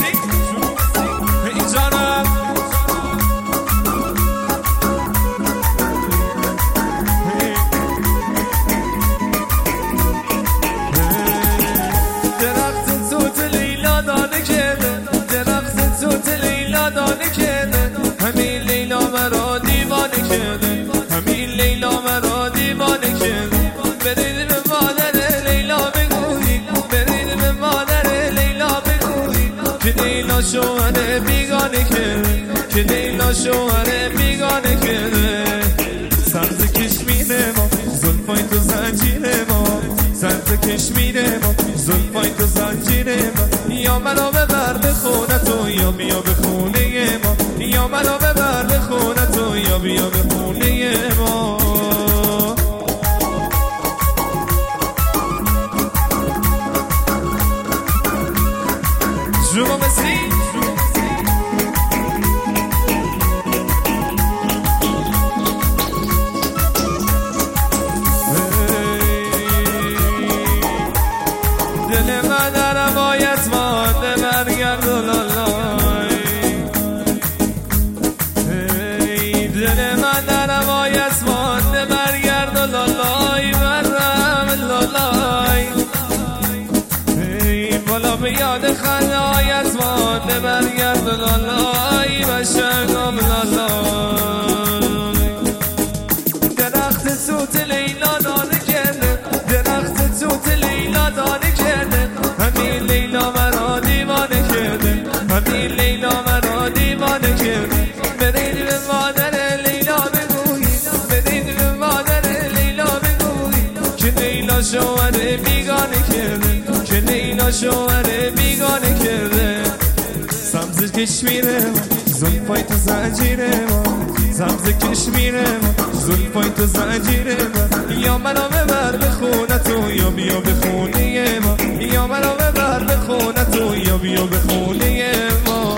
اینجانم درخت توت لیلا دانه کرده درخت توت لیلا دانه کرده همین لیلا مرا دیوانه کرده همین لیلا مرا دیوانه کرده برید به مادر لیلا بگویید برید به مادر لیلا بگویید که لیلا شوهر بیگانه کرده که لیلا شوهر بیگانه کرده سبز کشمیر ما زلفای تو زنجیر ما سبز کشمیر ما زلفای تو زنجیر ما یا منو ببر به خونه تو یا بیا به خونه ما یا منو ببر به خونه تو یا بیا به خونه ما جوما مسی دل من در روایت مانده برگرد و لالای دل من در روایت مانده برگرد و لالای برم لالای بالا به یاد خلایت مانده برگرد و لالای بشرگم لالای درخت توت لیلا دانه کرده درخت توت لیلا دانه کرده همین لیلا مرا دیوانه کرده همین لیلا مرا دیوانه کرده برید به مادر لیلا بگویید برید به مادر لیلا بگویید که لیلا شوهر بیگانه کرده که لیلا شوهر بیگانه کرده سبز کشمیر ما زلفای تو زنجیر ما سبز کشمیر ما زلفای تو زنجیر ما یا منو ببر به خونه تو یا بیا به خونه ما یا منو ببر به خونه تو یا بیا به خونه ما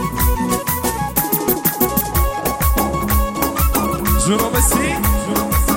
جوما مسی